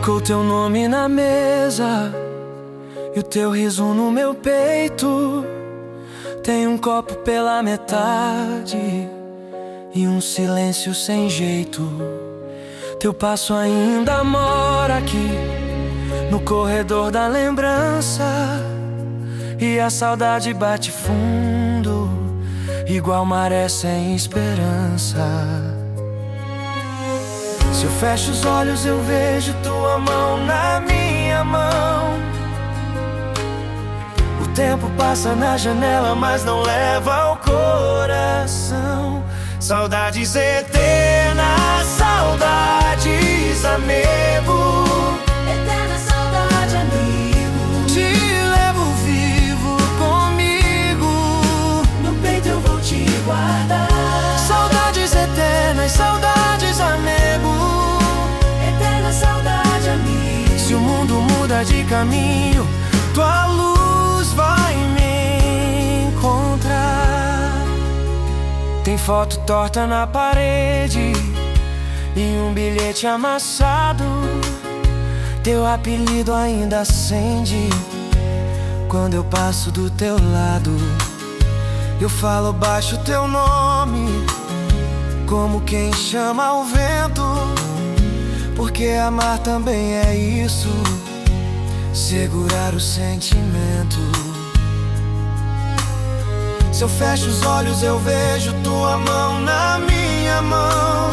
Ficou teu nome na mesa e o teu riso no meu peito. Tem um copo pela metade e um silêncio sem jeito. Teu passo ainda mora aqui no corredor da lembrança, e a saudade bate fundo, igual maré sem esperança. Se eu fecho os olhos eu vejo tua mão na minha mão. O tempo passa na janela, mas não leva ao coração. Saudades eternas, saudades, amigo. Eterna saudade, amigo. Te levo vivo comigo, No peito eu vou te guardar. saudades eternas, saudades, amigo. Eterna saudade, amigo. Se o mundo muda de caminho, tua luz vai me encontrar. Tem foto torta na parede e um bilhete amassado. Teu apelido ainda acende quando eu passo do teu lado. Eu falo baixo teu nome, como quem chama o vento, porque amar também é isso, segurar o sentimento. Se eu fecho os olhos eu vejo tua mão na minha mão.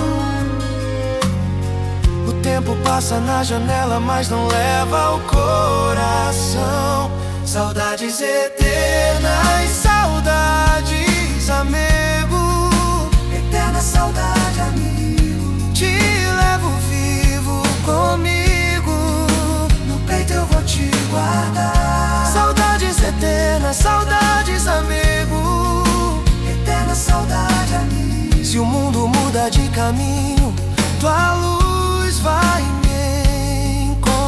O tempo passa na janela, mas não leva ao coração. Saudades eternas, saudades, amigo. Eterna saudade, amigo. Te levo vivo comigo, No peito eu vou te guardar. saudades eternas, saudades, amigo. Eterna saudade, amigo. Se o mundo muda de caminho, tua luz vai me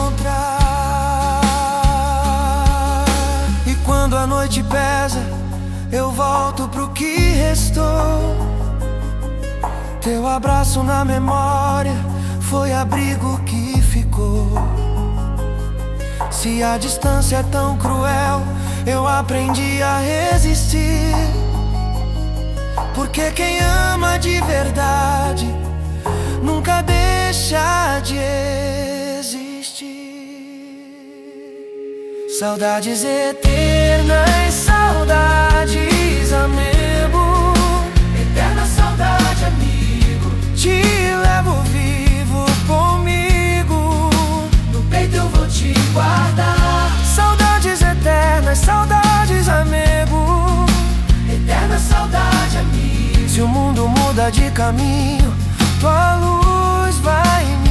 encontrar. E quando a noite pesa, eu volto pro que restou. Teu abraço na memória foi abrigo que ficou. Se a distância é tão cruel, eu aprendi a resistir, porque quem ama de verdade nunca deixa de existir. Saudades eternas, saudades, amigo. Eterna saudade, amigo. Te levo vivo comigo, No peito eu vou te guardar. saudades eternas, saudades, amigo. Eterna saudade, amigo. Se o mundo muda de caminho, tua luz vai me